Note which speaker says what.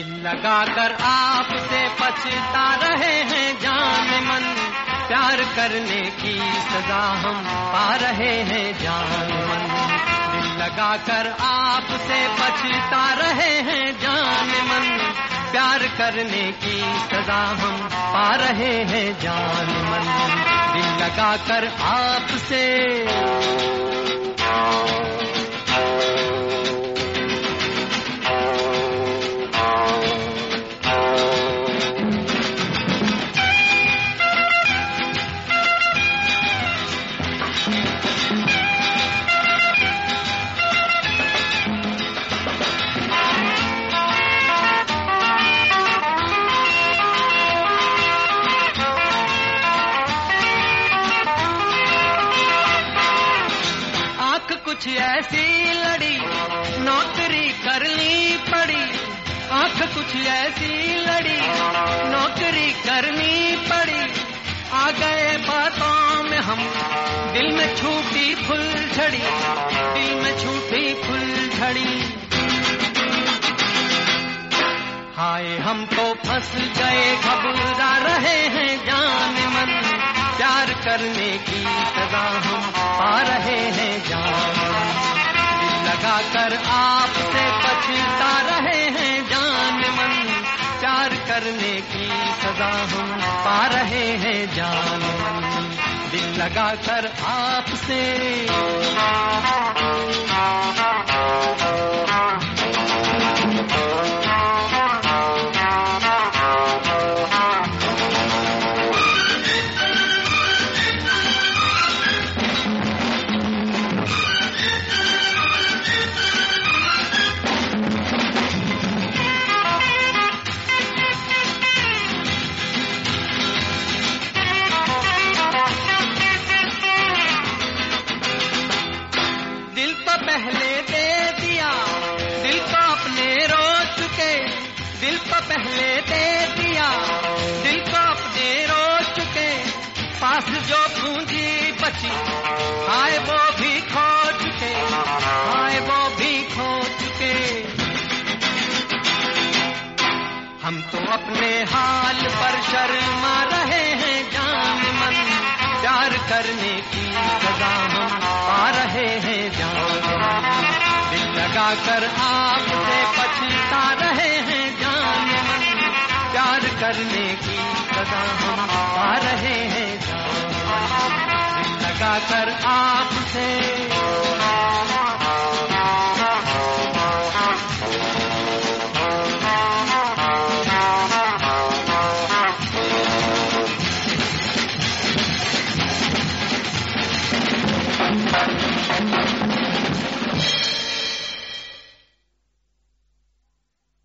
Speaker 1: दिल लगाकर आपसे पछता रहे हैं जान मन, प्यार करने की सजा हम पा रहे हैं जान मन। दिल लगाकर आपसे पछता रहे हैं जान मन, प्यार करने की सजा हम पा रहे हैं जान मन। दिल लगाकर आपसे कुछ ऐसी लड़ी नौकरी करनी पड़ी, आंख कुछ ऐसी लड़ी नौकरी करनी पड़ी। आ गए बातों में हम, दिल में छूटी फुलझड़ी, दिल में छूटी फुलझड़ी। हाय हम तो फंस गए घबरा रहे हैं जान मन, प्यार करने की सजा हम पा रहे हैं जान मन। दिल लगाकर आपसे पछता रहे हैं जान मन, प्यार करने की सजा हम पा रहे हैं जान मन। दिल लगाकर आपसे पहले दे दिया, दिल को अपने रो चुके, दिल को पहले दे दिया, दिल को अपने रो चुके। पास जो पूंजी बची हाय वो भी खो चुके, हाय वो भी खो चुके। हम तो अपने हाल पर शर्मा रहे हैं जान मन, प्यार करने की सजा हम पा रहे हैं जान मन। दिल लगाकर आपसे पछता रहे हैं जान मन, प्यार करने की सजा हम पा रहे हैं जान मन। दिल लगाकर आपसे